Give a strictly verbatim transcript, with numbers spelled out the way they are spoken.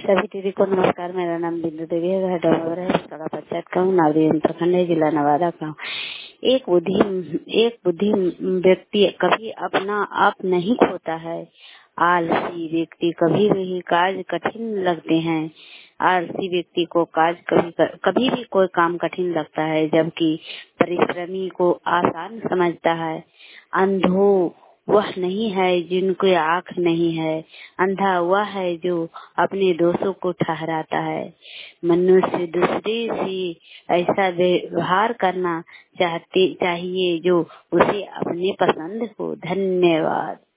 सभी दीदी को नमस्कार। मेरा नाम बिंदु देवी है, घर डोबर है, सड़ा पंचायत का हूँ, नावरी उत्तराखंड है, जिला नवादा का हूँ। एक बुद्धि एक बुद्धि व्यक्ति कभी अपना आप नहीं खोता है। आलसी व्यक्ति कभी भी काज कठिन लगते हैं। आलसी व्यक्ति को काज कभी कभी भी कोई काम कठिन लगता है, जबकि परिश्रमी को आसान समझता है। अंधो वह नहीं है जिनको आँख नहीं है, अंधा वह है जो अपने दोषों को ठहराता है। मनुष्य दूसरे से ऐसा व्यवहार करना चाहते चाहिए जो उसे अपने पसंद हो। धन्यवाद।